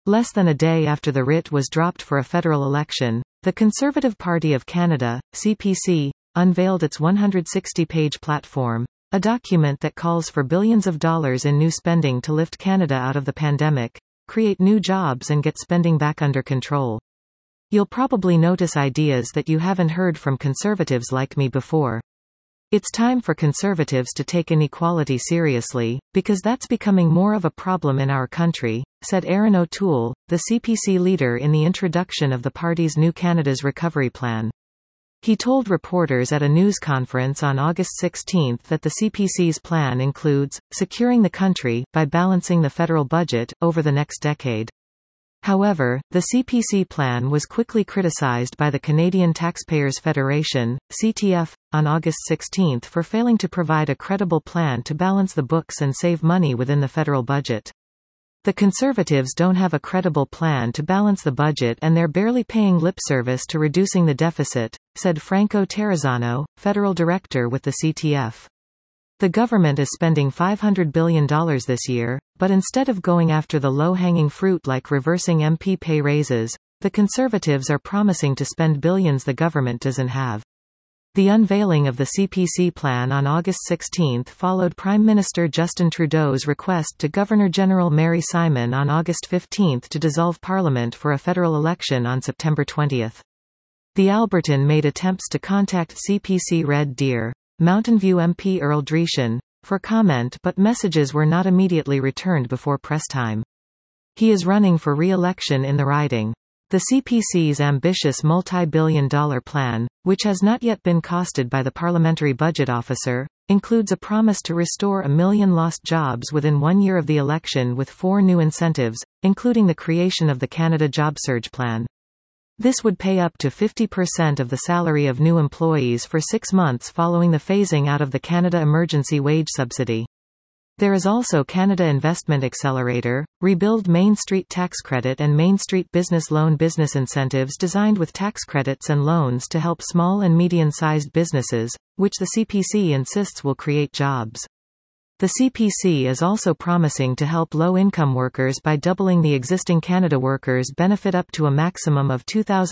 Less than a day after the writ was dropped for a federal election, the Conservative Party of Canada, CPC, unveiled its 160-page platform, a document that calls for billions of dollars in new spending to lift Canada out of the pandemic, create new jobs and get spending back under control. You'll probably notice ideas that you haven't heard from conservatives like me before. It's time for conservatives to take inequality seriously, because that's becoming more of a problem in our country, said Erin O'Toole, the CPC leader in the introduction of the party's new Canada's Recovery Plan. He told reporters at a news conference on August 16 that the CPC's plan includes securing the country by balancing the federal budget over the next decade. However, the CPC plan was quickly criticized by the Canadian Taxpayers Federation, CTF, on August 16 for failing to provide a credible plan to balance the books and save money within the federal budget. The Conservatives don't have a credible plan to balance the budget and they're barely paying lip service to reducing the deficit, said Franco Terrazzano, federal director with the CTF. The government is spending $500 billion this year, but instead of going after the low-hanging fruit like reversing MP pay raises, the Conservatives are promising to spend billions the government doesn't have. The unveiling of the CPC plan on August 16 followed Prime Minister Justin Trudeau's request to Governor-General Mary Simon on August 15 to dissolve Parliament for a federal election on September 20. The Alberton made attempts to contact CPC Red Deer, Mountain View MP Earl Dreeshen, for comment but messages were not immediately returned before press time. He is running for re-election in the riding. The CPC's ambitious multi-billion-dollar plan, which has not yet been costed by the Parliamentary Budget Officer, includes a promise to restore 1 million lost jobs within 1 year of the election with 4 new incentives, including the creation of the Canada Job Surge Plan. This would pay up to 50% of the salary of new employees for 6 months following the phasing out of the Canada Emergency Wage Subsidy. There is also Canada Investment Accelerator, Rebuild Main Street Tax Credit and Main Street Business Loan business incentives designed with tax credits and loans to help small and medium-sized businesses, which the CPC insists will create jobs. The CPC is also promising to help low-income workers by doubling the existing Canada Workers' Benefit up to a maximum of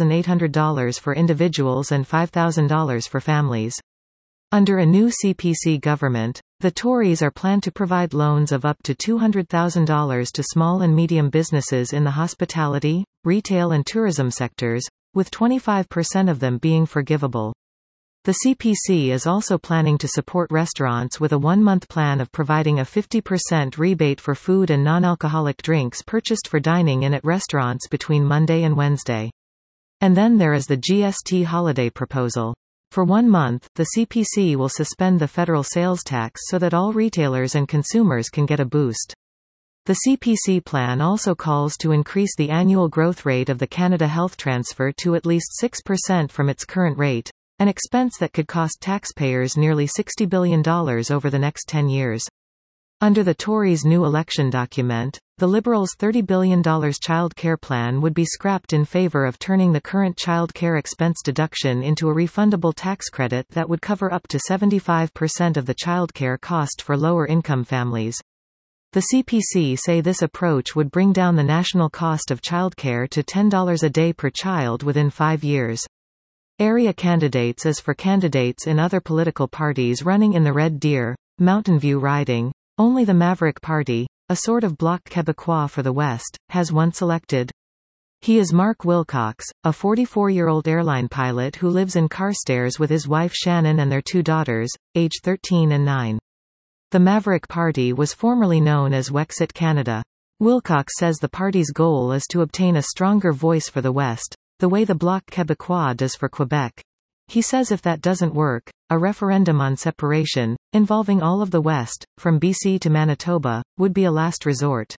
$2,800 for individuals and $5,000 for families. Under a new CPC government, the Tories are planned to provide loans of up to $200,000 to small and medium businesses in the hospitality, retail and tourism sectors, with 25% of them being forgivable. The CPC is also planning to support restaurants with a 1-month plan of providing a 50% rebate for food and non-alcoholic drinks purchased for dining in at restaurants between Monday and Wednesday. And then there is the GST holiday proposal. For 1 month, the CPC will suspend the federal sales tax so that all retailers and consumers can get a boost. The CPC plan also calls to increase the annual growth rate of the Canada Health Transfer to at least 6% from its current rate, an expense that could cost taxpayers nearly $60 billion over the next 10 years. Under the Tories' new election document, the Liberals' $30 billion child care plan would be scrapped in favour of turning the current child care expense deduction into a refundable tax credit that would cover up to 75% of the child care cost for lower-income families. The CPC say this approach would bring down the national cost of childcare to $10 a day per child within 5 years. Area candidates as for candidates in other political parties running in the Red Deer, Mountain View riding, only the Maverick Party, a sort of Bloc Québécois for the West, has one selected. He is Mark Wilcox, a 44-year-old airline pilot who lives in Carstairs with his wife Shannon and their 2 daughters, aged 13 and 9. The Maverick Party was formerly known as Wexit Canada. Wilcox says the party's goal is to obtain a stronger voice for the West, the way the Bloc Québécois does for Quebec. He says if that doesn't work, a referendum on separation, involving all of the West, from BC to Manitoba, would be a last resort.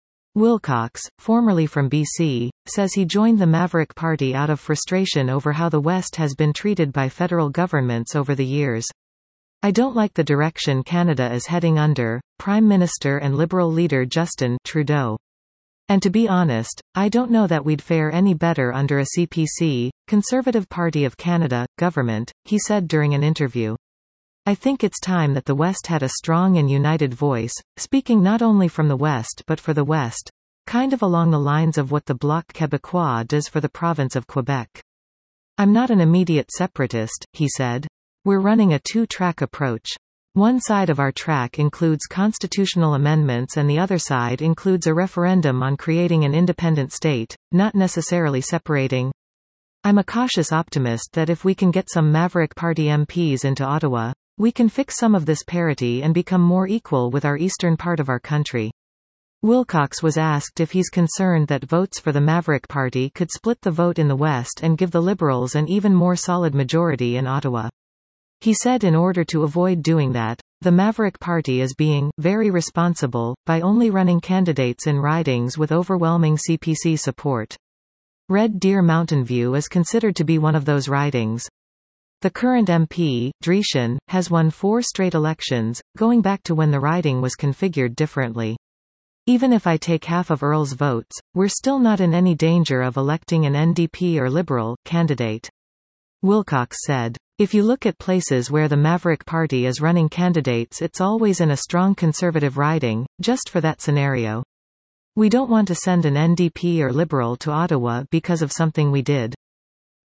Wilcox, formerly from BC, says he joined the Maverick Party out of frustration over how the West has been treated by federal governments over the years. I don't like the direction Canada is heading under, Prime Minister and Liberal leader Justin Trudeau. And to be honest, I don't know that we'd fare any better under a CPC, Conservative Party of Canada, government, he said during an interview. I think it's time that the West had a strong and united voice, speaking not only from the West but for the West. kind of along the lines of what the Bloc Québécois does for the province of Quebec. I'm not an immediate separatist, he said. We're running a two-track approach. One side of our track includes constitutional amendments and the other side includes a referendum on creating an independent state, not necessarily separating. I'm a cautious optimist that if we can get some Maverick Party MPs into Ottawa, we can fix some of this parity and become more equal with our eastern part of our country. Wilcox was asked if he's concerned that votes for the Maverick Party could split the vote in the West and give the Liberals an even more solid majority in Ottawa. He said in order to avoid doing that, the Maverick Party is being very responsible by only running candidates in ridings with overwhelming CPC support. Red Deer Mountain View is considered to be one of those ridings. The current MP, Dreeshen, has won 4 straight elections, going back to when the riding was configured differently. Even if I take half of Earl's votes, we're still not in any danger of electing an NDP or Liberal candidate. Wilcox said. If you look at places where the Maverick Party is running candidates, it's always in a strong conservative riding, just for that scenario. We don't want to send an NDP or Liberal to Ottawa because of something we did.